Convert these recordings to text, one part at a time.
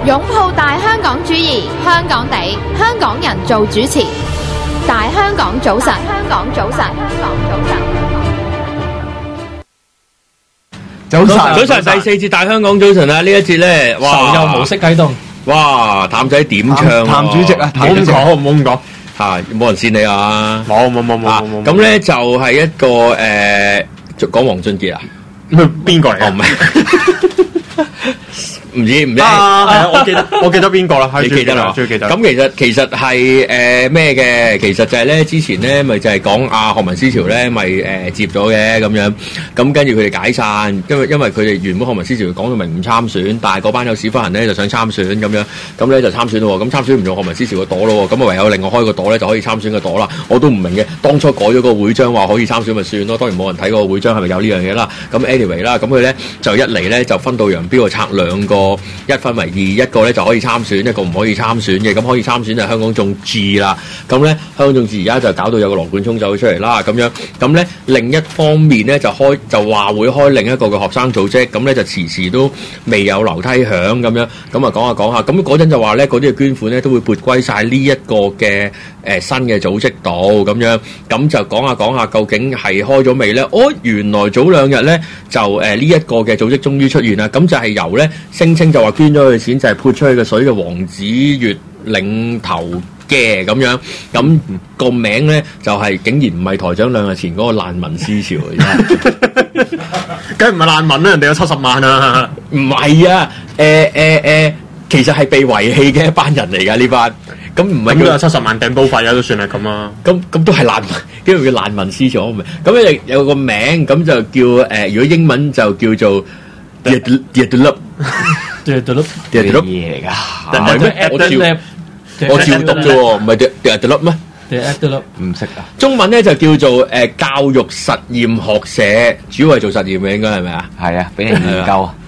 擁抱大香港主義，香港地，香港人做主持。大香港早晨，香港早晨，香港早晨。 早晨，第四節大香港早晨啊！呢一節咧，哇， 受幼模式啟動。 哇，譚仔點唱啊？ 譚主席啊， 唔好咁講，唔好咁講嚇，冇人線你啊！冇。咁咧就係一個講黃俊傑啊？ 邊個嚟啊？ 唔係。唔知係啊！我記得邊個啦？ 你記得啦？最記得。咁其實係咩嘅？其實就係咧，之前咧咪就係講學民思潮咧，咪接咗嘅咁樣。咁跟住佢哋解散，因為佢哋原本學民思潮講到明唔參選，但係嗰班有屎忽人咧就想參選咁樣，咁咧就參選咯。咁參選唔用學民思潮個朵咯，咁啊唯有另外開個朵咧就可以參選個朵啦。我都唔明嘅，當初改咗個會章話可以參選咪算咯，當然冇人睇個會章係咪有呢樣嘢啦。咁 anyway 啦，咁佢咧就一嚟咧就分道揚鑣，拆兩個。一分為二，一個咧就可以參選，一個唔可以參選嘅。咁可以參選就係香港眾志啦。咁咧香港眾志而家就搞到有個羅冠聰走咗出嚟啦。咁樣咁咧另一方面咧就話會開另一個嘅學生組織。咁咧就遲都未有樓梯響咁樣。咁啊講下。咁嗰陣就話咧嗰啲嘅捐款咧都會撥歸晒呢一個嘅新嘅組織度咁樣。咁就講下究竟係開咗未咧？原來早兩日咧就呢一個嘅組織終於出現啦。咁就係由咧聲稱就話捐咗佢錢就係潑出去嘅水嘅黃子悅領頭嘅咁樣，咁個名咧就係竟然唔係台長兩日前嗰個難民思潮嚟嘅， 梗係唔係難民啦，人哋有70萬啊！ 唔係啊，其實係被遺棄嘅一班人嚟㗎呢班，咁唔係咁都有70萬訂煲費啊，都算係咁啊！ 咁都係難民，叫難民思潮，咁咧有個名咁就叫如果英文就叫做 Deadloop。嘢嚟㗎，我照讀啫喎，唔係第粒咩？唔識啊！中文咧就叫做教育實驗學社，主要係做實驗嘅，應該係咪啊？係啊，俾人研究啊，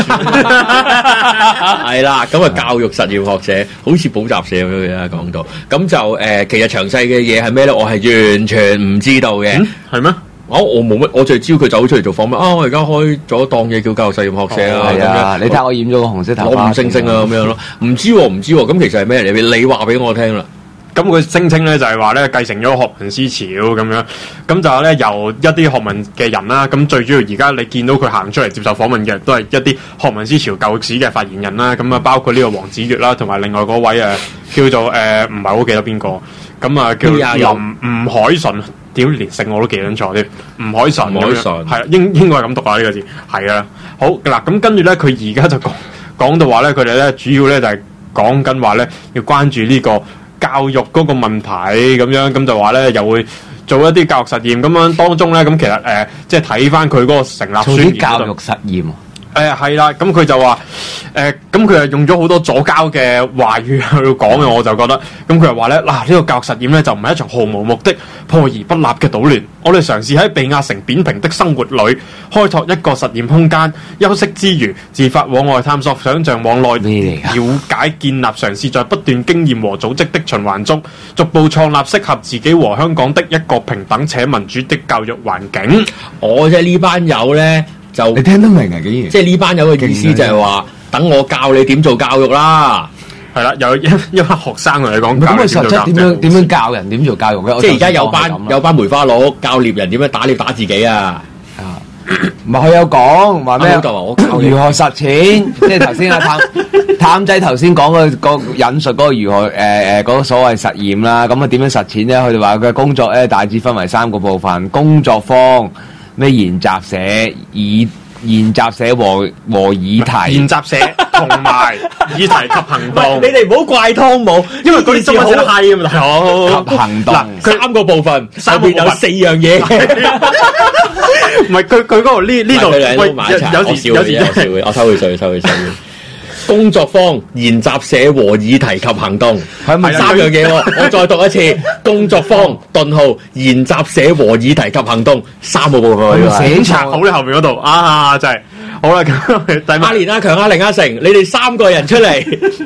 係啦。咁啊，教育實驗學社好似補習社咁樣啊，講到咁就其實詳細嘅嘢係咩咧？我係完全唔知道嘅，係咩？我冇乜，我就係知佢走出嚟做訪問我而家開咗檔嘢叫教育實驗學社啊，咁樣你睇我染咗個紅色頭髮， 攞五星星啊咁樣咯，唔知喎，咁其實係咩嚟？你話俾我聽啦。 咁佢聲稱咧就係話咧繼承咗學民思潮咁樣，咁就係咧由一啲學民嘅人啦，咁最主要而家你見到佢行出嚟接受訪問嘅都係一啲學民思潮舊歷史嘅發言人啦，咁啊包括呢個黃子悅啦，同埋另外嗰位叫做唔係好記得邊個，咁啊叫吳鎧淳。屌，連姓我都記得錯添，吳鎧淳係應該係咁讀啊呢個字，係啊。好嗱，咁跟住咧，佢而家就講到話咧，佢哋咧主要咧就係講緊話咧要關注呢個教育嗰個問題咁樣，咁就話咧又會做一啲教育實驗咁樣當中咧，咁其實即係睇翻佢嗰個成立宣言教育實驗。 係啦，咁佢就話咁佢係用咗好多左膠嘅話語去講嘅，我就覺得咁佢又話咧嗱，呢個教育實驗咧就唔係一場毫無目的、破而不立嘅搗亂，我哋嘗試喺被壓成扁平的生活裏開拓一個實驗空間，休息之餘自發往外探索，想像往內了解、建立，嘗試在不斷經驗和組織的循環中，逐步創立適合自己和香港的一個平等且民主的教育環境。 我即係呢班友咧。就你聽得明啊？竟然即係呢班友嘅意思就係話，等我教你點做教育啦。 係啦，有一班學生同你講， 咁佢實質點樣教人點做教育嘅？ 即係而家有班梅花佬教獵人點樣打獵打自己啊！ 唔係佢有講話咩？ 就話我教如何實踐，即係頭先阿譚仔頭先講個引述嗰個如何嗰個所謂實驗啦。咁啊點樣實踐咧？佢哋話佢嘅工作咧大致分為3個部分：工作坊。咩研習社、研習社和議題， 研習社同埋議題及行動。 你哋唔好怪湯姆，因為佢哋好閪咁嘛。 好及行動嗱，3個部分，上面有4樣嘢。 唔係佢嗰度呢度， 有時我收佢水。工作坊、研習社和議題及行動，係咪3樣嘢？我再讀一次：工作坊、研習社和議題及行動，3個部分。 寫拆好你後面嗰度啊，真係好啦。咁阿連、阿強、阿凌、阿成，你哋3個人出嚟，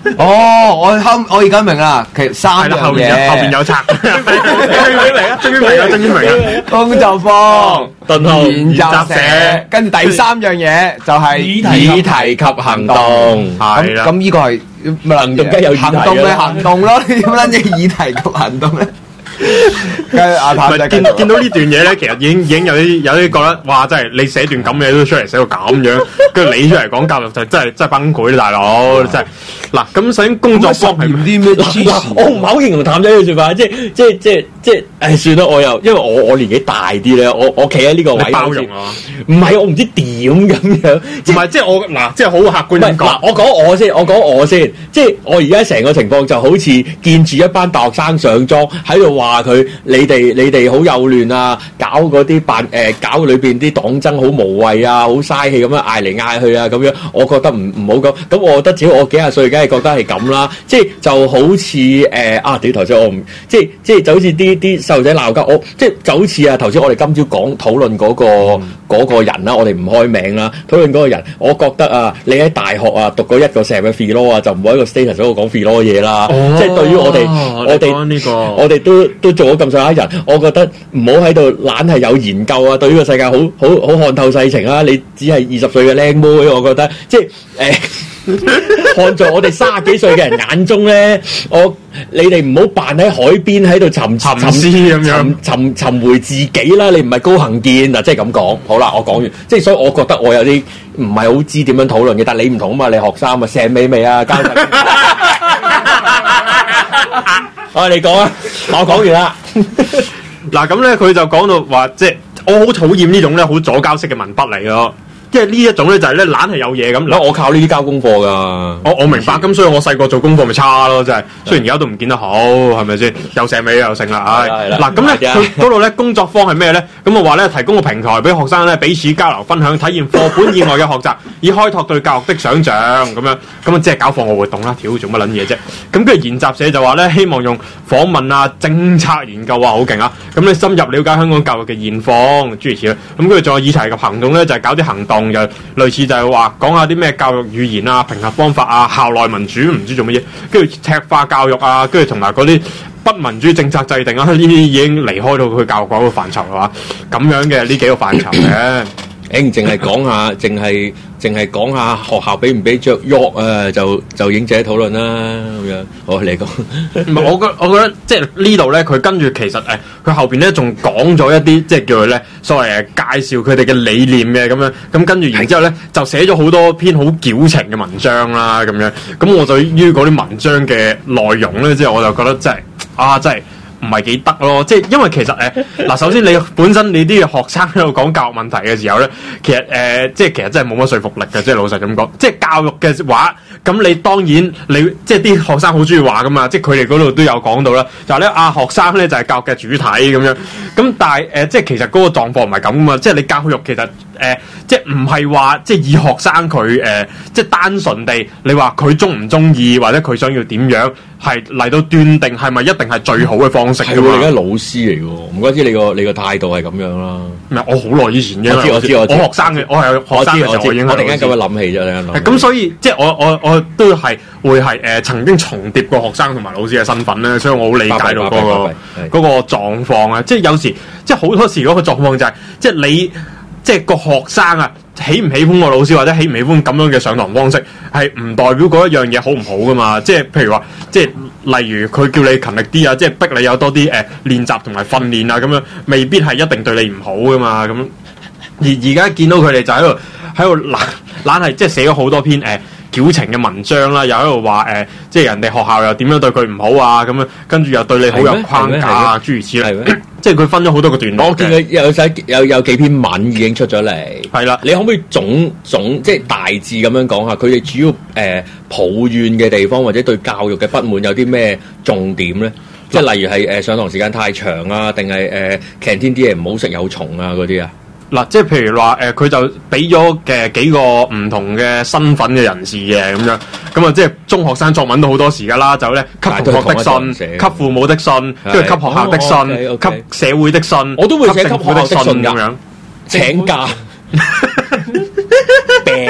哦，我而家明啦，其實三樣係啦，後邊有拆，終於明啦， 工作坊、 頓號研習社，跟住第三樣嘢就係議題及行動， 係啦。 咁呢個係行動梗係有議題行動咪行動咯？你點撚嘢議題及行動咧？跟住阿譚仔見到呢段嘢咧，其實已經有啲覺得，哇！真係你寫段咁嘢都出嚟寫到咁樣，跟住你出嚟講教育就真係崩潰啦，大佬！真係嗱，咁首先工作坊係啲咩黐線？ 我唔係好認同譚仔嘅説法，即係算啦，我又因為我年紀大啲咧，我企喺呢個位包容啊， 唔係我唔知點咁樣， 唔係即係我嗱，即係好客觀咁講。 我講我先，即係我而家成個情況就好似見住一班大學生上莊喺度話佢你哋好幼嫩啊，搞嗰啲搞裏邊啲黨爭好無謂啊，好嘥氣咁樣嗌嚟嗌去啊咁樣，我覺得唔好咁。咁我覺得只要我幾廿歲，梗係覺得係咁啦。即係就好似屌頭先我唔即係就好似啲細路仔鬧交，我即係就好似頭先我哋今朝討論嗰個人啦，我哋唔開名啦，討論嗰個人，我覺得你喺大學讀過一個成嘅 philo 就唔好喺個 status 嗰度講 philo 嘢啦。即係對於我哋都做咗咁上下人，我覺得唔好喺度懶係有研究啊。對於個世界好看透世情啊！你只係20歲嘅靚妹，我覺得即係看在我哋30幾歲嘅人眼中咧，你哋唔好扮喺海邊喺度沉思咁樣，尋回自己啦！你唔係高行健嗱，即係咁講。好啦，我講完，即係所以我覺得我有啲唔係好知點樣討論嘅，但係你唔同啊嘛，你學生啊，成尾未啊？交齊。你講啊，我講完啦。 嗱咁咧，佢就講到話，即係我好討厭呢種咧好左膠式嘅文筆嚟咯。即係呢一種咧就係咧懶係有嘢咁。 我靠呢啲交功課㗎。 我明白，咁所以我細個做功課咪差咯，真係。雖然而家都唔見得好，係咪先？又寫尾又成啦，嗱咁咧，佢嗰度咧工作坊係咩咧？咁我話咧提供個平台俾學生咧彼此交流分享，體驗課本以外嘅學習，以開拓對教育的想像咁樣。咁啊即係搞課外活動啦，屌做乜撚嘢啫？咁跟住研習社就話咧，希望用訪問啊、政策研究啊，好勁啊！咁你深入了解香港教育嘅現況，諸如此類。咁跟住仲有議題及行動咧，就係搞啲行動。就類似就係話講下啲咩教育語言啊、評核方法啊、校內民主唔知做乜嘢，跟住赤化教育啊，跟住同埋嗰啲不民主政策制定啊，呢啲已經離開到佢教育嗰個範疇係嘛？咁樣嘅呢幾個範疇嘅。 淨係講下，淨係講下學校俾唔俾着喐啊？就影者討論啦咁樣。好，你講。 唔係，我覺得即係呢度咧，佢跟住其實佢後邊咧仲講咗一啲即係叫佢咧所謂介紹佢哋嘅理念嘅咁樣。咁跟住然之後咧就寫咗好多篇好矯情嘅文章啦咁樣。咁我對於嗰啲文章嘅內容咧，即係我就覺得真係唔係幾得咯，即係因為其實嗱，首先你本身你啲學生喺度講教育問題嘅時候咧，其實即係其實真係冇乜說服力嘅，即係老實咁講。即係教育嘅話，咁你當然你即係啲學生好中意話噶嘛，即係佢哋嗰度都有講到啦，就係咧學生咧就係教育嘅主體咁樣。咁但係即係其實嗰個狀況唔係咁噶嘛，即係你教育其實即係唔係話即係以學生佢即係單純地你話佢中唔中意或者佢想要點樣係嚟到斷定係咪一定係最好嘅方式？ 係喎，你而家老師嚟喎，唔怪之你個態度係咁樣啦。 唔係我好耐以前嘅， 我知。 我學生嘅，我係學生嘅時候已經係老師。 我突然間咁樣諗起啫， 咁所以即係我都係會係曾經重疊過學生同埋老師嘅身份咧，所以我好理解到嗰個狀況啊！即係有時即係好多時嗰個狀況就係即係你。即係個學生啊，喜唔喜歡個老師或者喜唔喜歡咁樣嘅上堂方式，係唔代表嗰一樣嘢好唔好噶嘛？即係譬如話，即係例如佢叫你勤力啲啊，即係逼你有多啲練習同埋訓練啊，咁樣未必係一定對你唔好噶嘛。咁而家見到佢哋就喺度懶係即係寫咗好多篇矯情嘅文章啦，又喺度話即係人哋學校又點樣對佢唔好啊，咁樣跟住又對你好有框架啊，諸如此類。即係佢分咗好多個段落。我見佢有幾篇文已經出咗嚟。係啦，你可唔可以總即係大致咁樣講下佢哋主要抱怨嘅地方，或者對教育嘅不滿有啲咩重點咧？即係例如係上堂時間太長啊，定係canteen啲嘢唔好食有蟲啊嗰啲啊？ 嗱，即係譬如話佢就俾咗嘅幾個唔同嘅身份嘅人士嘅咁樣，咁啊即係中學生作文都好多時㗎啦，就咧給同學的信、給父母的信、跟住給學校的信、給社會的信， 我都會寫給學校的信咁樣。 請假病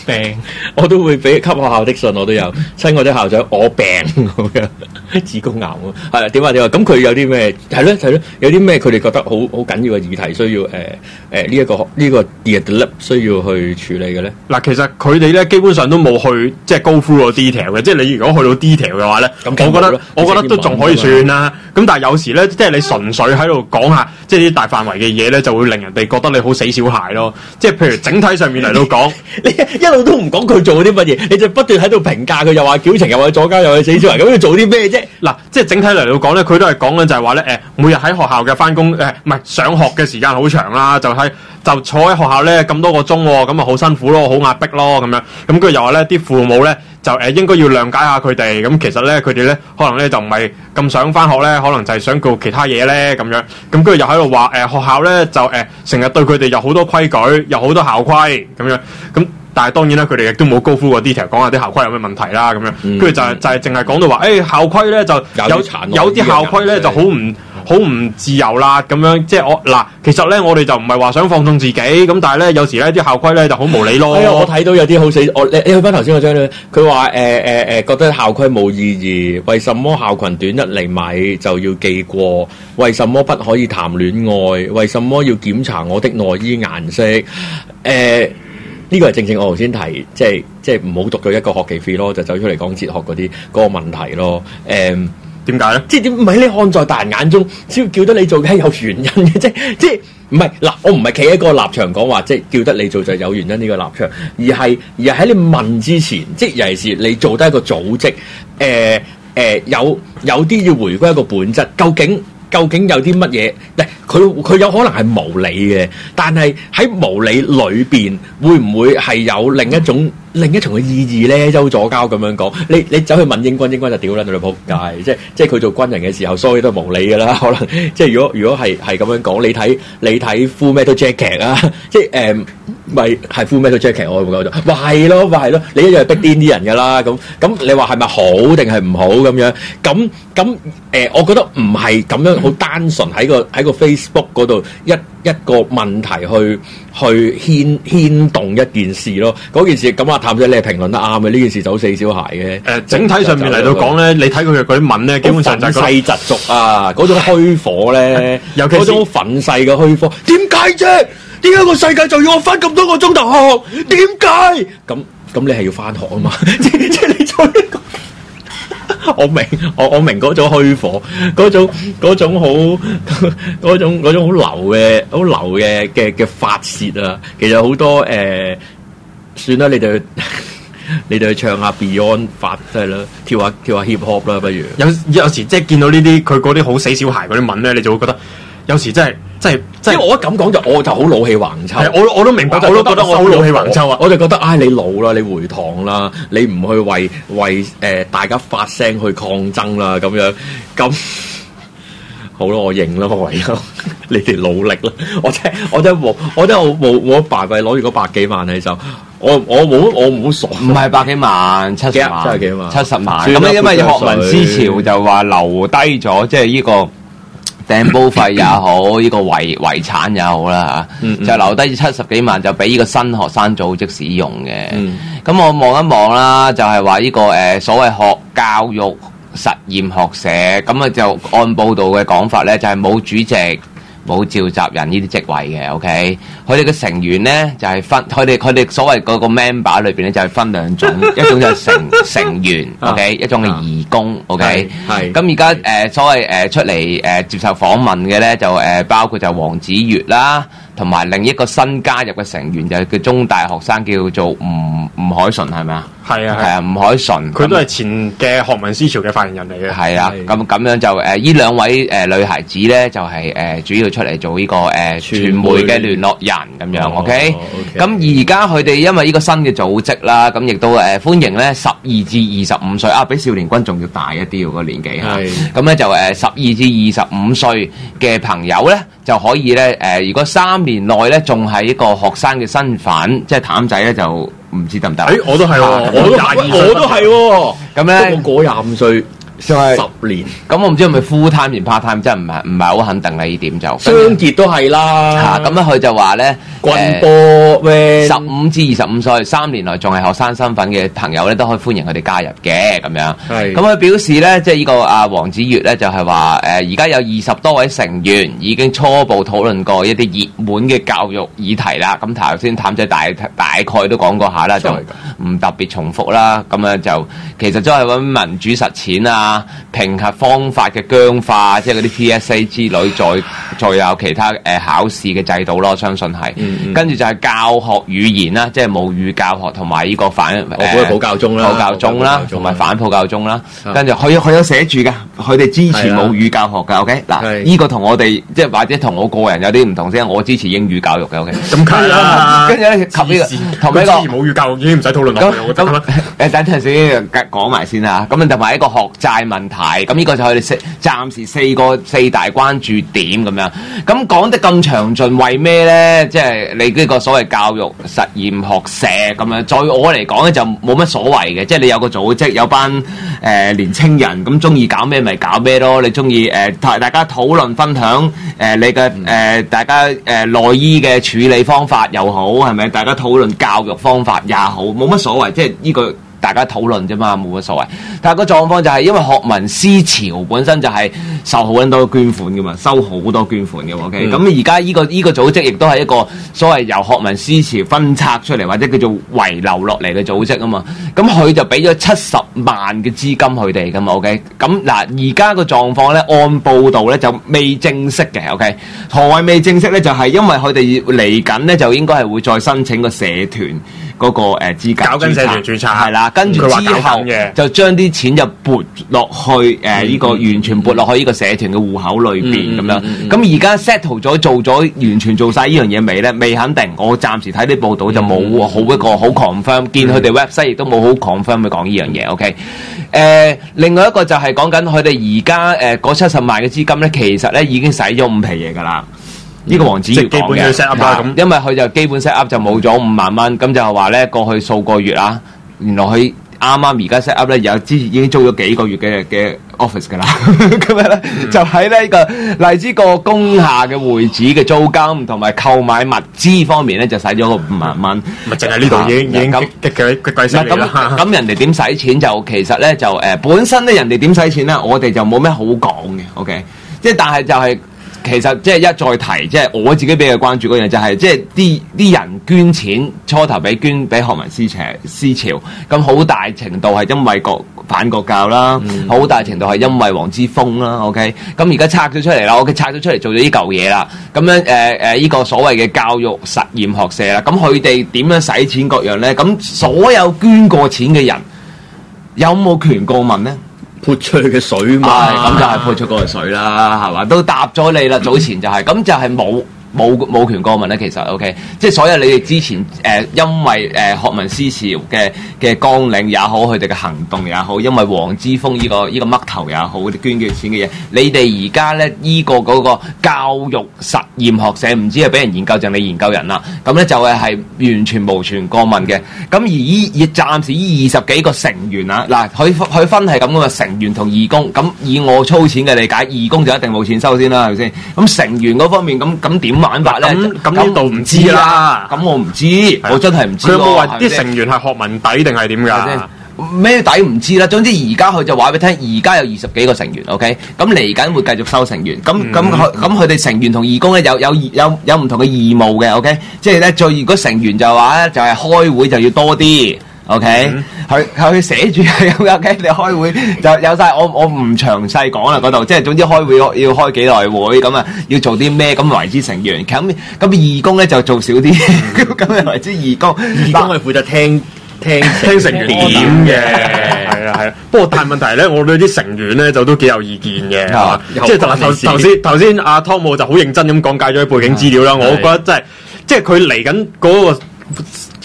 病，我都會俾給學校的信，我都有親愛的校長，我病咁樣，子宮癌喎，係啦點啊？咁佢有啲咩係咯，有啲咩佢哋覺得好緊要嘅議題需要呢個 develop 需要去處理嘅咧？ 嗱，其實佢哋咧基本上都冇去即係高呼個 detail 嘅，即係你如果去到 detail 嘅話咧，我覺得都仲可以算啦。咁但係有時咧，即係你純粹喺度講下，即係啲大範圍嘅嘢咧，就會令人哋覺得你好死小孩咯。即係譬如整體上面嚟到講， 你一路都唔講佢做啲乜嘢，你就不斷喺度評價佢，又話矯情，又話左膠，又話死小孩，咁要做啲咩啫？ 嗱，即係整體嚟到講咧，佢都係講緊就係話咧，每日喺學校嘅翻工，唔係上學嘅時間好長啦，就坐喺學校咧咁多個鐘喎，咁啊好辛苦咯，好壓迫咯咁樣。咁跟住又話咧，啲父母咧就應該要諒解下佢哋。咁其實咧，佢哋咧可能咧就唔係咁想翻學咧，可能就係想做其他嘢咧咁樣。咁跟住又喺度話學校咧就成日對佢哋有好多規矩，有好多校規咁樣。咁但係當然啦，佢哋亦都冇高呼過 detail 講下啲校規有咩問題啦咁樣。跟住就係淨係講到話，校規咧就有啲校規咧就好唔自由啦咁樣，即係其實咧我哋就唔係話想放縱自己，咁但係咧有時咧啲校規咧就好無理咯。 我睇到有啲好死，你去翻頭先嗰張咧，佢話覺得校規冇意義，為什麼校裙短1厘米就要記過？為什麼不可以談戀愛？為什麼要檢查我的內衣顏色？呢個係正我頭先提，即係唔好讀咗一個學期 free 咯，就走出嚟講哲學嗰個問題咯。 點解咧？ 即係點？唔係你看在大人眼中，只要叫得你做嘅係有原因嘅啫。即係唔係嗱？我唔係企喺個立場講話，即係叫得你做就有原因呢個立場，而係喺你問之前，即係尤其是你做得一個組織，有啲要回歸一個本質，究竟有啲乜嘢？佢有可能係無理嘅，但係喺無理裏邊，會唔會係有另一種嘅意義咧？周左膠咁樣講，你走去問英軍就屌撚到你仆街，即係佢做軍人嘅時候，所有都係無理㗎啦。可能即係如果係咁樣講，你睇 Full Metal Jacket 啊，即係咪係 Full Metal Jacket？我冇講錯，係咯，你一樣係逼癲啲人㗎啦。咁你話係咪好定係唔好咁樣？咁我覺得唔係咁樣好單純喺個 Facebook 嗰度一個問題去牽動一件事咯。嗰件事咁啊，譚仔你係評論得啱嘅，呢件事走死小孩嘅。 整體上面嚟到講咧，你睇佢嘅嗰啲文咧，基本上就係憤世嫉俗啊，嗰種虛火咧，嗰種憤世嘅虛火，點解啫？點解個世界就要我翻咁多個鐘頭學？點解？咁你係要翻學啊嘛？即係你做一個。我明嗰種虛火，嗰種好流嘅發泄啊！其實好多算啦，你哋去唱下 Beyond 發即係啦，跳下 hip hop 啦，不如有時即係見到呢啲佢嗰啲好死小孩嗰啲文咧，你就會覺得有時真係。即係我一咁講我就好老氣橫秋。 我都明白，我都覺得我好老氣橫秋啊！我就覺得你老啦，你回堂啦，你唔去為大家發聲去抗爭啦，咁樣咁好咯，我認啦，我唯有你哋努力啦！我真係冇辦法攞住嗰100幾萬喺手，我冇傻， 唔係100幾萬，70萬， 真係幾萬 ，70萬。咁因為學民思潮就話留低咗，即係呢個。訂煲費也好，呢個遺產也好啦嚇，就留低70幾萬，就俾呢個新學生組織使用嘅。咁我望一望啦，就係話呢個所謂學教育實驗學社，咁啊就按報道嘅講法咧，就係冇主席、冇召集人呢啲職位嘅。OK，佢哋嘅成員咧就係分，佢哋所謂嗰個 member 裏邊咧就係分2種，一種就係成員 ，OK，一種係義工 ，OK，係。咁而家所謂出嚟接受訪問嘅咧就包括就黃子悅啦，同埋另一個新加入嘅成員就係叫中大學生叫做吳海純，係咪啊？係啊，吳海純， 佢都係前嘅學民思潮嘅發言人嚟嘅。 係啊，咁樣就呢2位女孩子咧就係主要出嚟做呢個傳媒嘅聯絡人咁樣 ，OK。咁而家佢哋因為呢個新嘅組織啦，咁亦都歡迎咧12至25歲比少年軍仲要大一啲個年紀嚇。咁咧就12至25歲嘅朋友咧就可以咧如果3年內咧仲係一個學生嘅身份，即係譚仔咧就。唔知得唔得？ 我都係喎，我都係喎。 咁咧，我過25歲， 仲係 10年。 咁我唔知係咪 full time 定 part time， 真係唔係好肯定啦呢點就。 雙傑都係啦。 咁咧佢就話咧， 棍波咩 15至25歲3年內仲係學生身份嘅朋友咧，都可以歡迎佢哋加入嘅咁樣。 係。 咁佢表示咧，即係呢個黃子悅咧，就係話而家有20多位成員已經初步討論過一啲熱門嘅教育議題啦。咁頭先譚仔大概都講過下啦，就唔特別重複啦。咁樣就其實都係揾民主實踐啊、評核方法嘅僵化，即係嗰啲 PSA 之類，再有其他考試嘅制度咯。我相信係。跟住就係教學語言啦，即係母語教學同埋呢個普教中啦， 普教中啦，同埋反普教中啦。跟住佢有寫住㗎，佢哋支持母語教學㗎。OK， 嗱，呢個同我哋即係或者同我個人有啲唔同先，我支持英語教育嘅。OK， 咁係啦。 跟住咧及呢個同呢個支持母語教育已經唔使討論落去，我覺得。 等陣先講埋先啦。咁同埋一個學債問題，咁呢個就係佢哋暫時四大關注點咁樣。咁講得咁詳盡，為咩咧？即係你呢個所謂教育實驗學社咁樣，在我嚟講咧就冇乜所謂嘅。即係你有個組織，有班年青人咁中意搞咩咪搞咩咯。你中意大家討論分享你嘅大家內衣嘅處理方法又好，係咪？大家討論教育方法也好，冇乜所謂。即係呢個。大家討論啫嘛，冇乜所謂。但係個狀況就係因為學民思潮本身就係受好多捐款嘅嘛，收好多捐款嘅。OK，咁而家呢個組織亦都係一個所謂由學民思潮分拆出嚟或者叫做遺留落嚟嘅組織啊嘛。咁佢就俾咗70萬嘅資金佢哋㗎嘛。OK，咁嗱而家個狀況咧，按報道咧就未正式嘅。OK， 何謂未正式咧？就係因為佢哋嚟緊咧就應該係會再申請個社團嗰個資格， 搞緊社團註冊係啦。跟住之後就將啲錢就撥落去呢個完全撥落去呢個社團嘅戶口裏邊咁樣。咁而家 settle 咗做咗完全做晒呢樣嘢未咧？未肯定。我暫時睇啲報道就冇好一個好 confirm， 見佢哋 website 亦都冇好 confirm 去講呢樣嘢。OK， 另外一個就係講緊佢哋而家嗰70萬嘅資金咧，其實咧已經使咗5皮嘢㗎啦。呢個黃子悅講嘅，因為佢就基本 set up 就冇咗5萬蚊，咁就係話咧過去數個月啊，原來佢啱啱而家 set up 咧有之前已經租咗幾個月嘅 office 㗎啦，咁樣咧就喺呢個荔枝角工廈嘅會址嘅租金同埋購買物資方面咧就使咗個5萬蚊， 咪淨係呢度已經激鬼死你啦！ 咁人哋點使錢就其實咧就本身咧人哋點使錢咧，我哋就冇咩好講嘅。OK， 即係但係就係。其實即係一再提，即係我自己比較關注嗰樣就係，即係啲人捐錢初頭捐俾學民思潮，咁好大程度係因為反國教啦，好大程度係因為黃之鋒啦。OK， 咁而家拆咗出嚟啦，我拆咗出嚟做咗呢嚿嘢啦。咁樣呢個所謂嘅教育實驗學社啦，咁佢哋點樣使錢各樣咧？咁所有捐過錢嘅人有冇權過問咧？ 潑出去嘅水嘛， 咁就係潑出嗰個水啦，係嘛？都答咗你啦，早前就係、是，咁就係冇權過問咧。其實 OK， 即係所有你哋之前因為學民思潮嘅綱領也好，佢哋嘅行動也好，因為黃之鋒呢個嘜頭也好，捐嘅錢嘅嘢，你哋而家咧呢個嗰個教育實驗學社唔知係俾人研究定你研究人啦，咁咧就係完全無權過問嘅。咁而暫時呢20幾個成員啊，嗱佢分係咁嘅嘛，成員同義工。咁以我粗淺嘅理解，義工就一定冇錢收先啦，係咪先？咁成員嗰方面咁點玩法咧？ 咁呢度唔知啦。 咁我唔知，我真係唔知。 佢有冇話啲成員係學民底定係點㗎？ 咩底唔知啦。總之而家佢就話俾你聽，而家有20幾個成員 ，OK。咁嚟緊會繼續收成員。咁佢哋成員同義工咧有唔同嘅義務嘅 ，OK。即係咧，如果成員就話咧，就係開會就要多啲。OK，佢寫住係 OK， 你開會就有晒，我唔詳細講啦嗰度，即係總之開會要開幾耐會，咁啊要做啲咩咁為之成員，咁義工咧就做少啲，咁又為之義工。 義工係負責聽成員點嘅， 係啊。不過但係問題咧，我對啲成員咧就都幾有意見嘅，係嘛？即係頭先阿湯姆就好認真咁講解咗啲背景資料啦，我覺得真係即係佢嚟緊嗰個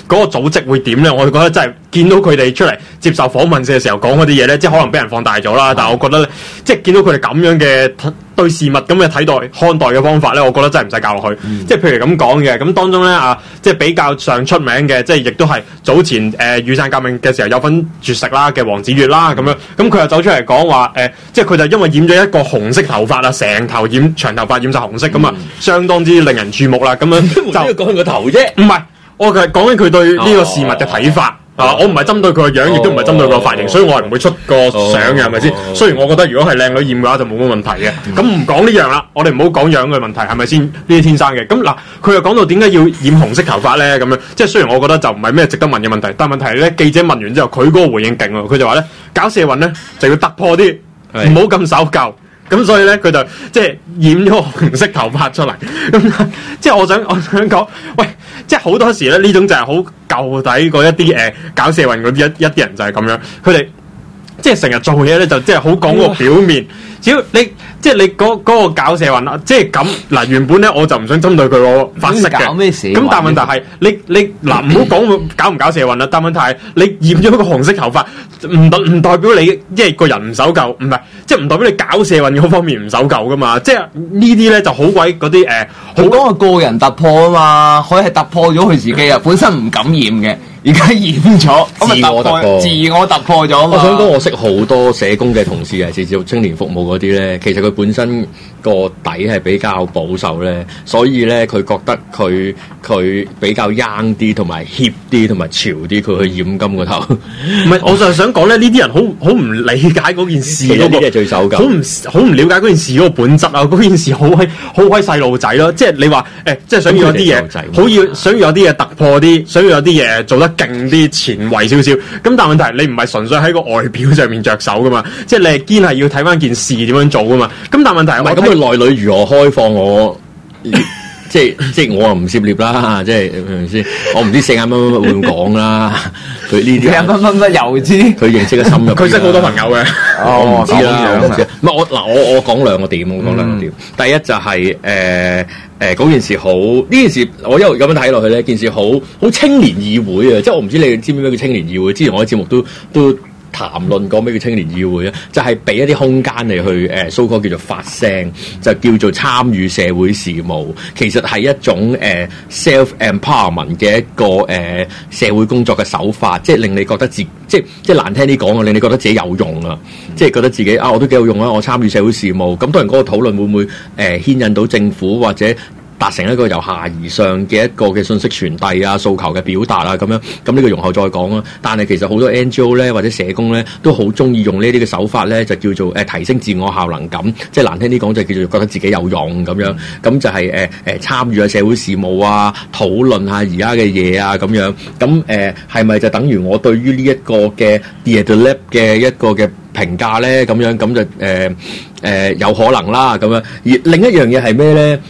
嗰個組織會點咧？我覺得真係見到佢哋出嚟接受訪問嘅時候講嗰啲嘢咧，即係可能俾人放大咗啦。但係我覺得咧，即係見到佢哋咁樣嘅對事物咁嘅看待嘅方法咧，我覺得真係唔使教落去。即係譬如咁講嘅，咁當中咧即係比較上出名嘅，即係亦都係早前雨傘革命嘅時候有份絕食啦嘅黃子悅啦咁樣。咁佢又走出嚟講話即係佢就因為染咗一個紅色頭髮啦，成頭長頭髮染晒紅色咁啊，相當之令人注目啦。咁樣就講佢個頭啫， 唔係。我係講緊佢對呢個事物嘅睇法我唔係針對佢個樣，亦都唔係針對個髮型，所以我係唔會出個相嘅，係咪先？雖然我覺得如果係靚女染嘅話就冇乜問題嘅，咁唔講呢樣啦，我哋唔好講樣嘅問題，係咪先？呢啲天生嘅，咁嗱，佢又講到點解要染紅色頭髮咧？咁樣，即係雖然我覺得就唔係咩值得問嘅問題，但係問題係咧，記者問完之後，佢嗰個回應勁喎，佢就話咧，搞社運咧就要突破啲，唔好咁守舊。咁所以咧，佢就即係染咗紅色頭髮出嚟。咁即係我想講，喂，即係好多時咧，呢種就係好舊底嗰一啲搞社運嗰啲一啲人就係咁樣，佢哋即係成日做嘢咧，就即係好講個表面。只要你即係你嗰個搞社運啦，即係咁嗱。原本咧我就唔想針對佢個髮色嘅。 搞咩事？ 咁但係問題係你嗱，唔好講搞唔搞社運啦。但問題係你染咗一個紅色頭髮，唔代表你即係個人唔守舊，唔係即係唔代表你搞社運嗰方面唔守舊噶嘛。即係呢啲咧就好鬼嗰啲好講個人突破啊嘛，佢係突破咗佢自己啊，本身唔敢染嘅。而家染咗，自我突破咗。 我想講，我識好多社工嘅同事係至少青年服務嗰啲咧，其實佢本身個底係比較保守咧，所以咧佢覺得佢比較 young 啲，同埋 hip 啲，同埋潮啲，佢去染金個頭。 唔係，我就係想講咧，呢啲人好唔理解嗰件事嗰個， 最守舊， 好唔了解嗰件事嗰個本質啊！嗰件事好鬼細路仔咯，即係你話即係想要有啲嘢，想要有啲嘢突破啲，想要有啲嘢做得勁啲前衛少少，咁但係問題你唔係純粹喺個外表上面着手噶嘛，即係你係堅係要睇翻件事點樣做噶嘛，咁但係問題係咁佢內裏如何開放我？即係我又唔涉獵啦，即係係咪先？我唔知四眼乜會唔講啦。佢呢啲四眼乜又知？ 佢認識得深入， 佢識好多朋友嘅。 我唔知啦，唔係我講兩個點，第一就係嗰件事好，呢件事我一路咁樣睇落去咧，件事好青年議會啊！即係我唔知你知唔知咩叫青年議會？之前我喺節目都談論過咩叫青年議會啊，就係俾一啲空間你去so called 叫做發聲，就叫做參與社會事務。其實係一種self empowerment 嘅一個社會工作嘅手法，即係令你覺得即係難聽啲講啊，令你覺得自己有用啊，即係覺得自己我都幾有用啊，我參與社會事務。咁當然嗰個討論會唔會牽引到政府或者達成一個由下而上嘅一個嘅信息傳遞啊、訴求嘅表達啊咁樣，咁呢個容後再講啦。但係其實好多 NGO 咧或者社工咧都好中意用呢啲嘅手法咧，就叫做提升自我效能感，即係難聽啲講就叫做覺得自己有用咁樣。咁就係參與下社會事務啊，討論下而家嘅嘢啊咁樣。咁係咪就等於我對於呢一個嘅 The Lab 嘅一個嘅評價咧？咁樣咁就有可能啦咁樣。而另一樣嘢係咩咧？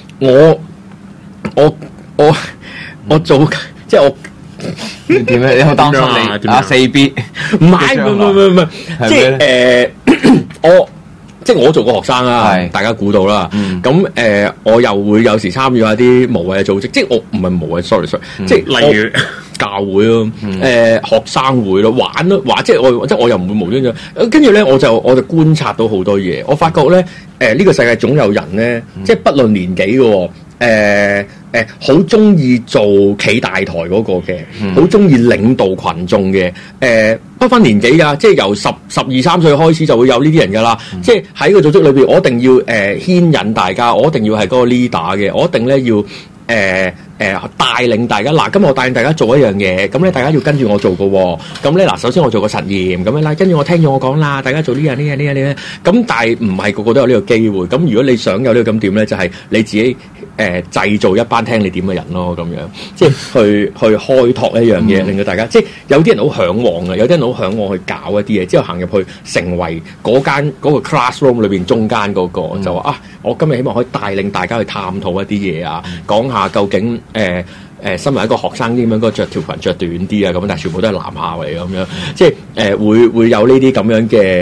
我做即係我點咧？你好擔心你4B 唔係，即係即係我做過學生啦，大家估到啦。咁我又會有時參與下啲無謂嘅組織，即係我唔係無謂 sorry，即係例如教會咯，學生會咯，玩咯，即係我又唔會無端端。跟住咧，我就觀察到好多嘢，我發覺咧，呢個世界總有人咧，即係不論年紀嘅。好中意做企大台嗰個嘅，好中意領導群眾嘅，不分年紀㗎，即係由12、13歲開始就會有呢啲人㗎啦。即係喺個組織裏邊，我一定要牽引大家，我一定要係嗰個 leader 嘅，我一定咧要帶領大家。嗱，今日我帶領大家做一樣嘢，咁咧大家要跟住我做嘅喎。咁咧嗱，首先我做個實驗，咁樣啦，跟住我聽咗我講啦，大家做呢樣。咁但係唔係個個都有呢個機會。咁如果你想有呢個咁點咧，就係你自己製造一班聽你點嘅人咯，咁樣即係去開拓一樣嘢，令到大家即係有啲人好嚮往嘅，有啲人好嚮往去搞一啲嘢，之後行入去成為嗰個 classroom 裏邊中間嗰個，就話我今日希望可以帶領大家去探討一啲嘢啊，講下究竟身為一個學生點樣嗰個着條裙着短啲啊，咁但係全部都係男校嚟咁樣，即係會有呢啲咁樣嘅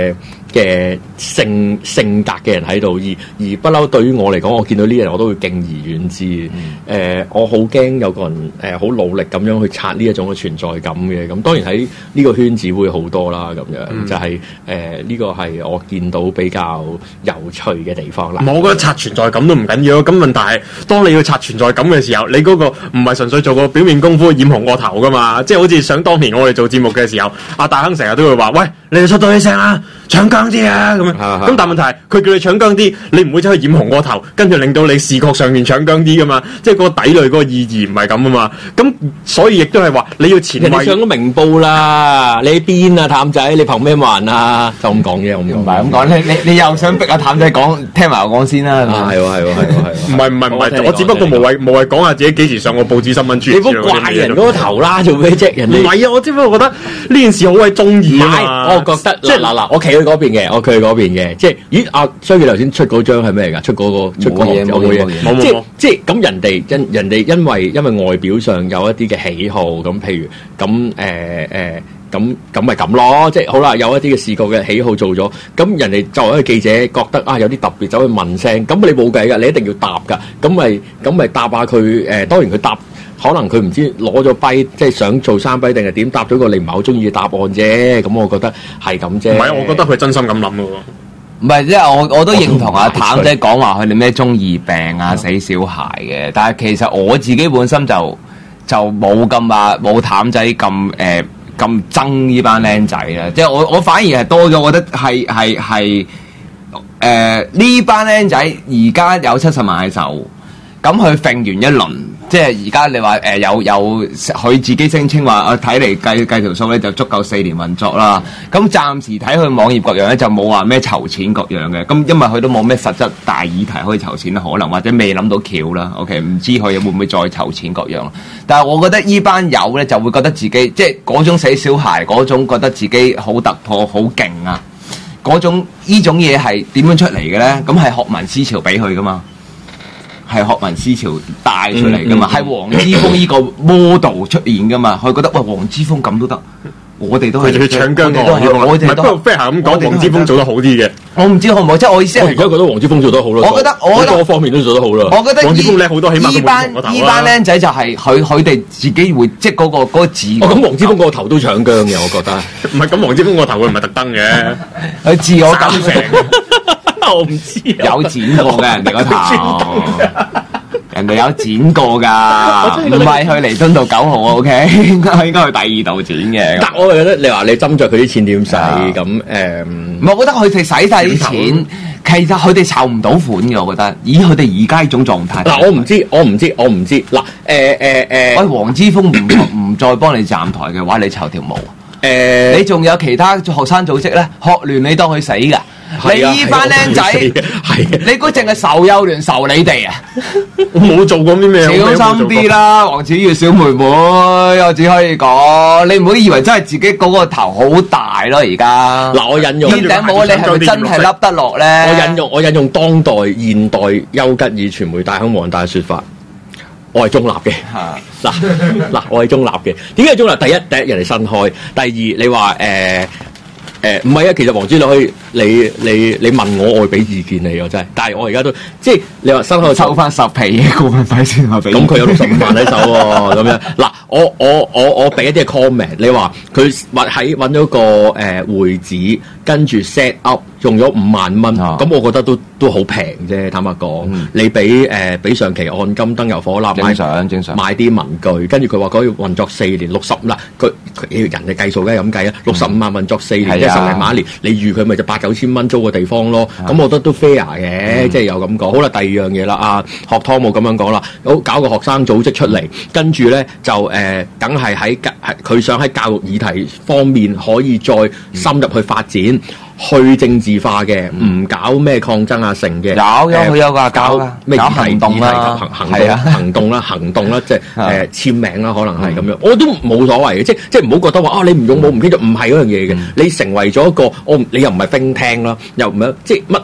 嘅性格嘅人喺度，而不嬲對於我嚟講，我見到呢啲人我都會敬而遠之。我好驚有個人好努力咁樣去刷呢一種嘅存在感嘅。咁當然喺呢個圈子會好多啦，咁樣就係呢個係我見到比較有趣嘅地方啦。 我覺得刷存在感都唔緊要，咁問題係當你要刷存在感嘅時候，你嗰個唔係純粹做個表面功夫染紅個頭噶嘛，即係好似想當年我哋做節目嘅時候，阿大亨成日都會話：喂，你哋出到啲聲啦，搶姜啲啊咁樣。咁但係問題係佢叫你搶姜啲，你唔會走去染紅個頭，跟住令到你視覺上面搶姜啲噶嘛，即係嗰個底類嗰個意義唔係咁啊嘛。咁所以亦都係話你要前衞。 你上咗明報啦，你喺邊啊，譚仔？你憑咩還啊？就咁講嘅，我唔係咁講。你又想逼阿譚仔講，聽埋我講先啦。 係喎。 唔係，我只不過無謂講下自己幾時上過報紙新聞處。 你唔好怪人嗰個頭啦，做咩啫？人哋唔係啊，我只不過覺得呢件事好鬼中意啊嘛。 我覺得即係嗱，我企佢嗰邊嘅，即係咦阿雙傑頭先出嗰張係咩嚟㗎？出嗰個冇嘢，即係咁人哋因為外表上有一啲嘅喜好，咁譬如咁咁咪咁咯，即係好啦，有一啲嘅視覺嘅喜好做咗，咁人哋作為一個記者覺得啊有啲特別，走去問聲，咁你冇計㗎，你一定要答㗎，咁咪答下佢當然佢答。可能佢唔知攞咗跛，即係想做3跛定係點答咗個你唔係好中意嘅答案啫。咁我覺得係咁啫。 唔係，我覺得佢真心咁諗嘅喎。 唔係，即係我都認同阿譚仔講話佢哋咩中二病啊、死小孩嘅。但係其實我自己本身就冇咁話冇譚仔咁憎呢班僆仔啦。即係我反而係多咗，我覺得係呢班僆仔而家有70萬喺手，咁佢揈完一輪。即係而家你話有佢自己聲稱話睇嚟計條數咧就足夠4年運作啦。咁暫時睇佢網頁各樣咧就冇話咩籌錢各樣嘅。咁因為佢都冇咩實質大議題可以籌錢，可能或者未諗到橋啦。OK， 唔知佢會唔會再籌錢各樣。但係我覺得呢班友咧就會覺得自己即係嗰種死小孩嗰種覺得自己好突破好勁啊！呢種嘢係點樣出嚟嘅咧？咁係學民思潮俾佢噶嘛？係學民思潮帶出嚟噶嘛？係黃之鋒呢個 model 出現噶嘛？佢覺得喂，黃之鋒咁都得，我哋都係佢去搶姜我哋都不過飛行咁講，黃之鋒做得好啲嘅。 我唔知好唔好，即係我意思係。 我而家覺得黃之鋒做得好咯。我覺得多方面都做得好啦。 我覺得黃之鋒叻好多，起碼呢班僆仔就係佢哋自己會即係嗰個字。 咁黃之鋒個頭都搶姜嘅，我覺得。唔係咁，黃之鋒個頭佢唔係特登嘅， 佢自我感成。 我唔知有剪過嘅人哋個頭，人哋有剪過噶，唔係去彌敦道9號 OK， 應該去第二度剪嘅。 但我覺得你話你斟酌佢啲錢點使咁唔係，我覺得佢哋使晒啲錢，其實佢哋籌唔到款嘅。我覺得以佢哋而家呢種狀態。 嗱，我唔知。嗱， 喂，黃之鋒唔再幫你站台嘅話，你籌條毛。你仲有其他學生組織咧？學聯你當佢死㗎？你呢班僆仔，你估淨係仇幼聯仇你哋啊？ 我冇做過啲咩， 小心啲啦，黃子悅小妹妹，我只可以講，你唔好以為真係自己嗰個頭好大咯。而家嗱，我引用呢頂帽，你係咪真係笠得落咧？ 我引用當代現代丘吉爾傳媒大亨王大嘅説法。我係中立嘅，嗱，我係中立嘅。點解係中立？第一人哋新開，第二你話唔係啊，其實黃之樂你問我會俾意見你啊，真係。但係我而家都即係你話新開收翻10皮嘅顧問費先，我俾。 咁佢有65萬喺手喎，咁樣嗱，我俾一啲嘅 comment， 你話佢揾咗個會址，跟住 set up 用咗5萬蚊，咁我覺得都好平啫。坦白講，你俾上期按金燈油火蠟， 正常買啲文具，跟住佢話佢要運作4年60嗱，佢人哋計數梗係咁計啊，65萬運作4年，即係10零萬一年，你預佢咪就8、9千蚊租個地方咯。咁我覺得都 fair 嘅，即係有咁講。好啦，第二樣嘢啦，學湯冇咁樣講啦，好搞個學生組織出嚟，跟住咧就梗係佢想喺教育議題方面可以再深入去發展。去政治化嘅，唔搞咩抗爭啊成嘅， 有噶，搞咩行動啦， 行動啦，即係簽名啦，可能係咁樣，我都冇所謂嘅，即係唔好覺得話你唔用武唔傾咗，唔係嗰樣嘢嘅，你成為咗一個你又唔係 think tank啦，又唔係即係乜。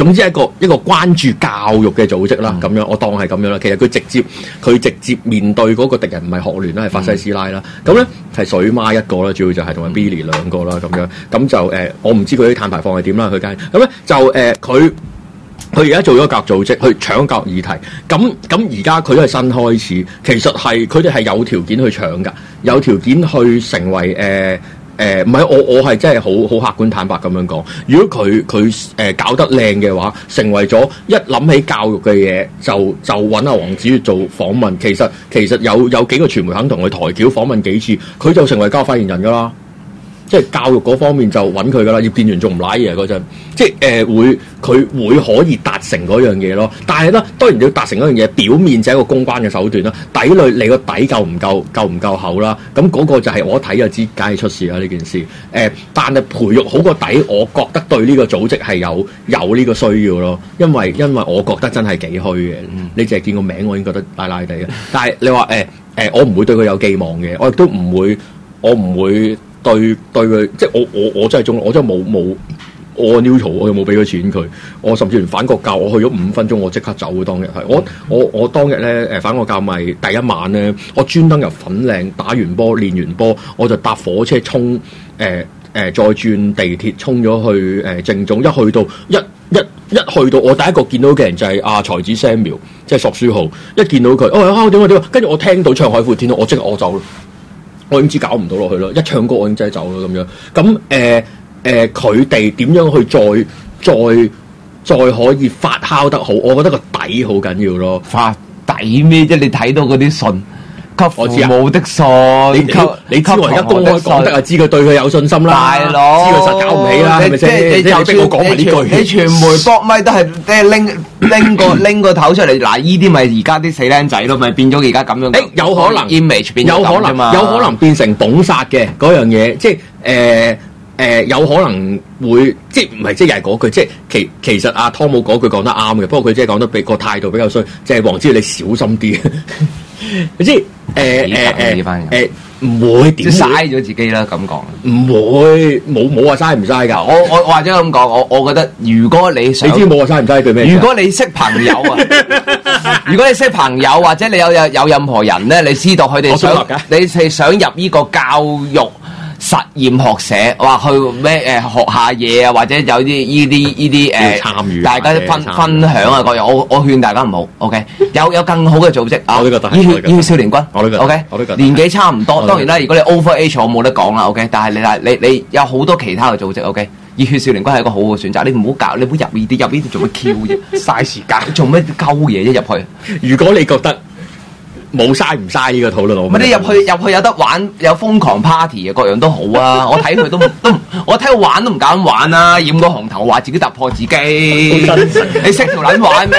總之一個關注教育嘅組織啦，咁樣我當係咁樣啦。其實佢直接面對嗰個敵人唔係學聯啦，係法西斯拉啦。咁咧係水媽一個啦，主要就係同埋 Billy 兩個啦，咁樣咁就我唔知佢啲碳排放係點啦，佢梗係咁咧就佢而家做咗教育組織去搶教育議題，咁而家佢都係新開始，其實係佢哋係有條件去搶㗎，有條件去成為唔係我係真係好客觀坦白咁樣講，如果佢搞得靚嘅話，成為咗一諗起教育嘅嘢就揾阿黃子悅做訪問，其實有幾個傳媒肯同佢抬轎訪問幾次，佢就成為教育發言人㗎啦。即係教育嗰方面就揾佢噶啦，葉建源仲唔賴嘢嗰陣，即係佢會可以達成嗰樣嘢咯。但係咧，當然要達成嗰樣嘢，表面就係一個公關嘅手段啦。底裏你個底夠唔夠厚啦？咁嗰個就係我一睇就知，梗係出事啦呢件事。但係培育好個底，我覺得對呢個組織係有呢個需要咯。因為我覺得真係幾虛嘅。你淨係見個名，我已經覺得賴賴地嘅。但係你話我唔會對佢有寄望嘅，我亦都唔會。對佢，即係我真係中，我真係冇我 neutral，我又冇俾佢錢佢，我甚至連反國教，我去咗5分鐘，我即刻走嘅當日係，我當日咧反國教咪第一晚咧，我專登由粉嶺打完波練完波，我就搭火車衝再轉地鐵衝咗去正總，一去到我第一個見到嘅人就係阿才子 Samuel， 即係索書豪，一見到佢，點，跟住我聽到唱海闊天空，我即刻我走咯。我已經知搞唔到落去啦，一唱歌我已經真係走啦咁樣。咁佢哋點樣去再可以發酵得好？我覺得個底好緊要咯。 發底咩啫？你睇到嗰啲信，給父母的信， 你知我而家公開講得就知佢對佢有信心啦。 大佬， 知佢實搞唔起啦，係咪先？你逼我講埋呢句。 你傳媒搏咪都係拎個頭出嚟，嗱，依啲咪而家啲死僆仔咯，咪變咗而家咁樣。 有可能 image 變咗咁啫嘛， 有可能變成捧殺嘅嗰樣嘢，即係有可能會即係唔係即係嗰句，即係其實阿湯姆嗰句講得啱嘅，不過佢即係講得比個態度比較衰，即係黃子悅你小心啲，即係唔會點嘥咗自己啦咁講， 唔會冇話嘥唔嘥㗎。 我或者咁講，我覺得如果你想， 你知冇話嘥唔嘥對咩？ 如果你識朋友啊，如果你識朋友或者你有任何人咧，你知道佢哋想入呢個教育實驗學社，話去咩學下嘢啊，或者有啲呢啲參與， 大家分享啊各樣。我勸大家唔好 ，OK？有更好嘅組織啊！熱血少年軍， 我都覺得 OK？ 我都覺得年紀差唔多，當然啦。如果你 over age，我冇得講啦 ，OK？但係你有好多其他嘅組織 ，OK？熱血少年軍係一個好嘅選擇，你唔好搞，你唔好入呢啲做乜 Q 啫？ 嘥時間， 做咩鳩嘢啫入去？ 如果你覺得冇嘥唔嘥呢個討論， 唔係你入去有得玩，有瘋狂 party 嘅各樣都好啊！我睇佢都我睇佢玩都唔敢玩啊！染個紅頭話自己突破自己，你識條撚玩咩？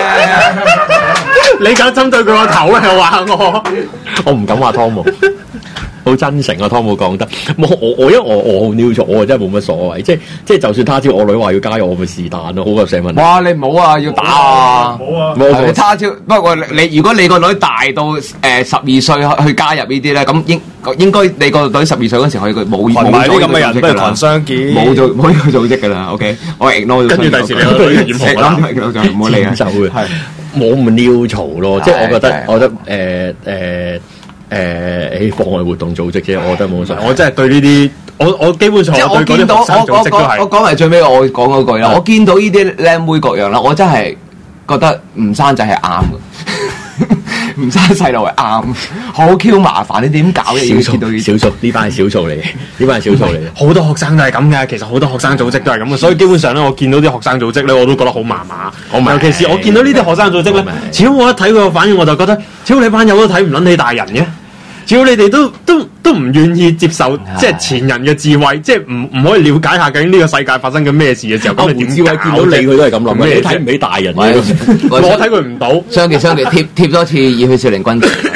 你敢針對佢個頭又話我唔敢話湯姆。好真誠啊！湯姆講得，因為我好 neutral，我真係冇乜所謂，即係就算他朝我女話要加入，我咪是但咯，好過寫文。 哇！你唔好啊，要打啊！ 冇啊！ 冇他朝，不過你如果你個女大到12歲去加入呢啲咧，咁應該你個女12歲嗰時佢冇唔係啲咁嘅人，不如群相見， 冇呢個組織㗎啦。OK，我 ignore 跟住第時你去染紅啦， 唔好理啊！ 就會係冇咁 neutral 咯，即係我覺得課外活動組織啫，我覺得冇所謂。 我真係對呢啲，我基本上我見到我講埋最尾，我講嗰句啦。我見到呢啲靚妹各樣啦，我真係覺得唔生仔係啱嘅，唔生細路係啱，好 Q 麻煩。你點搞嘅？ 少數呢班係少數嚟嘅，呢班係少數嚟嘅。 好多學生都係咁嘅，其實好多學生組織都係咁嘅，所以基本上咧，我見到啲學生組織咧，我都覺得好麻麻。尤其是我見到呢啲學生組織咧，只要我一睇佢個反應，我就覺得，只要你班友都睇唔撚起大人嘅。只要你哋都唔願意接受即係前人嘅智慧，即係唔可以了解下究竟呢個世界發生緊咩事嘅時候，咁你點知？見到你佢都係咁諗嘅，你睇唔起大人嘅，我睇佢唔到。 相記貼多次熱血少年軍。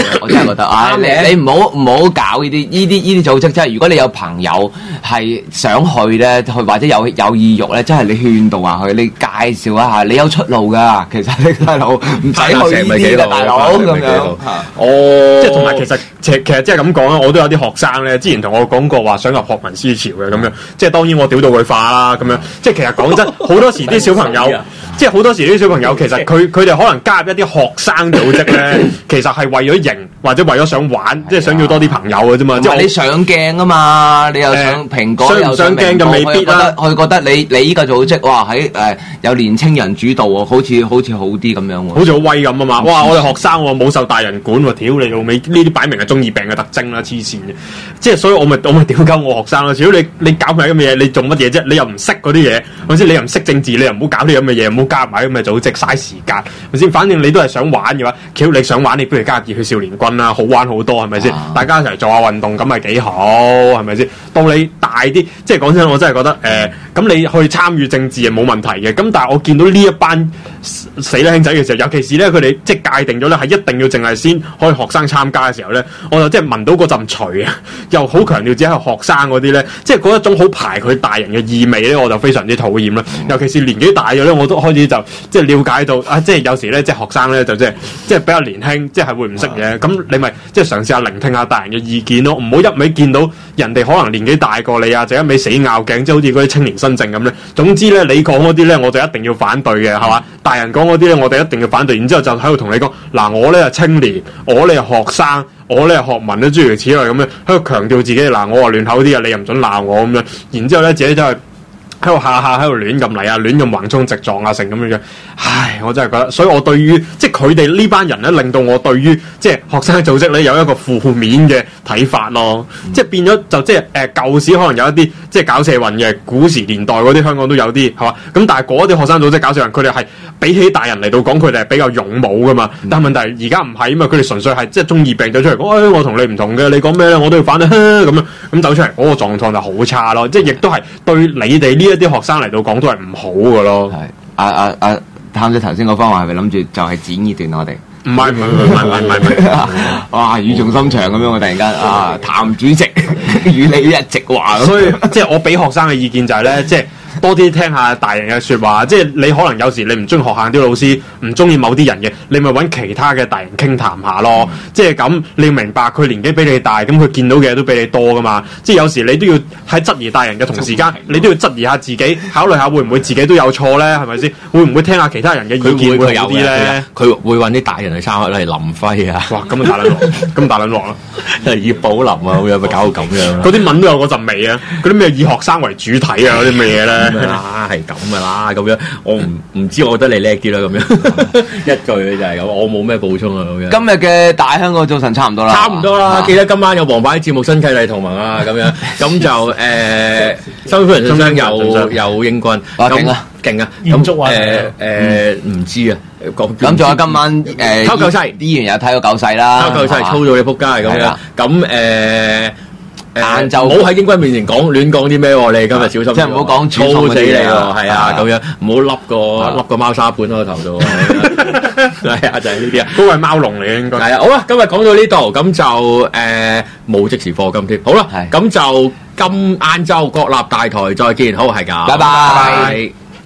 我真係覺得，你唔好搞呢啲組織，即係如果你有朋友係想去咧，去或者有意欲咧，真係你勸導下佢，你介紹一下，你有出路㗎。其實你大佬唔使去呢啲嘅大佬咁樣。 哦，即係同埋其實即係咁講啦，我都有啲學生咧，之前同我講過話想入學民思潮嘅咁樣，即係當然我屌到佢化啦咁樣。即係其實講真，好多時啲小朋友，即係好多時啲小朋友，其實佢哋可能加入一啲學生組織咧，其實係為咗型或者為咗想玩，即係想要多啲朋友嘅啫嘛。即係你上鏡啊嘛，你又上蘋果，又上鏡就未必啦。佢覺得你呢個組織哇喺有年青人主導喎，好似好啲咁樣喎， 好似好威咁啊嘛！哇！我哋學生喎冇受大人管喎，屌你老味！呢啲擺明係中二病嘅特徵啦，黐線嘅。即係所以我咪屌鳩我學生咯。如果你搞埋咁嘅嘢，你做乜嘢啫？你又唔識嗰啲嘢，或者你又唔識政治，你又唔好搞啲咁嘅嘢，唔好加入埋咁嘅組織，嘥時間，係咪先？反正你都係想玩嘅話，屌你想玩，你不如加入熱血少年軍啦，好玩好多，係咪先？大家一齊做下運動咁咪幾好，係咪先？到你大啲，即係講真，我真係覺得咁你去參與政治係冇問題嘅。咁但係我見到呢一班死啦兄仔嘅時候，尤其是咧佢哋即係界定咗咧係一定要淨係先可以學生參加嘅時候咧，我就即係聞到嗰陣除啊，又好強調自己係學生嗰啲咧，即係嗰一種好排佢大人嘅意味咧，我就非常之討厭啦。尤其是年紀大咗咧，我都開始就即係了解到啊，即係有時咧即係學生咧就即係比較年輕，即係會唔識嘢，咁你咪即係嘗試下聆聽下大人嘅意見咯，唔好一味見到人哋可能年紀大過你啊，就一味死拗頸，即係好似嗰啲青年新政咁咧。總之咧，你講嗰啲咧，我就一定要反對嘅，係嘛？大人講嗰啲咧，我哋一定要反對。然之後就喺度同你講，嗱，我咧係青年，我咧係學生，我咧係學民咧，諸如此類咁樣，喺度強調自己。嗱，我話亂口啲啊，你又唔准鬧我咁樣。然之後咧，自己就係喺度下喺度亂咁嚟啊，亂咁橫衝直撞啊，成咁樣樣。唉，我真係覺得，所以我對於即係佢哋呢班人咧，令到我對於即係學生組織咧有一個負面嘅睇法咯。即係變咗就即係舊時可能有一啲即係搞社運嘅，古時年代嗰啲香港都有啲係嘛。咁但係嗰啲學生組織搞社運，佢哋係比起大人嚟到講，佢哋係比較勇武噶嘛。但係問題而家唔係啊嘛，佢哋純粹係即係中二病走出嚟講，我同你唔同嘅，你講咩咧，我都要反對咁樣咁走出嚟，嗰個狀況就好差咯。即係亦都係對你哋呢一啲學生嚟到講都係唔好嘅咯。 係探姐頭先個方法係咪諗住就係剪呢段我哋？ 唔係， 哇！語重心長咁樣，我突然間譚主席與你一席話， 所以即係我俾學生嘅意見就係咧，即係多啲聽下大人嘅説話。即係你可能有時你唔中意學校啲老師，唔中意某啲人嘅，你咪揾其他嘅大人傾談下咯。即係咁，你要明白佢年紀比你大，咁佢見到嘅嘢都比你多噶嘛。即係有時你都要喺質疑大人嘅同時間，你都要質疑下自己，考慮下會唔會自己都有錯咧？係咪先？會唔會聽下其他人嘅意見會好啲咧？ 佢會揾啲大人去參考，例如林輝啊， 哇！咁大撚鑊啦， 葉寶林啊，咁樣咪搞到咁樣。 嗰啲文都有嗰陣味啊！嗰啲咩以學生為主體啊，嗰啲咩嘢咧？ 係咁噶啦，咁樣我唔知，我覺得你叻啲啦，咁樣一句就係咁，我冇咩補充啊，咁樣。 今日嘅大香港早晨差唔多啦， 差唔多啦。記得今晚有黃牌節目新契弟同盟啊，咁樣咁就收夫人信箱有英軍，勁啊！咁唔知啊， 咁仲有今晚偷救西啲人又睇過救世啦， 偷救西操到你仆街咁樣，咁晏晝唔好喺英軍面前亂講啲咩喎，你今日小心， 即係唔好講操死你喎，係啊，咁樣唔好笠個貓砂盤喺個頭度，係啊，就係呢啲啊， 嗰個係貓籠嚟嘅應該。 係啊，好啦，今日講到呢度，咁就冇即時課金添，好啦，咁就今晏晝國立大台再見，好係㗎， 拜拜。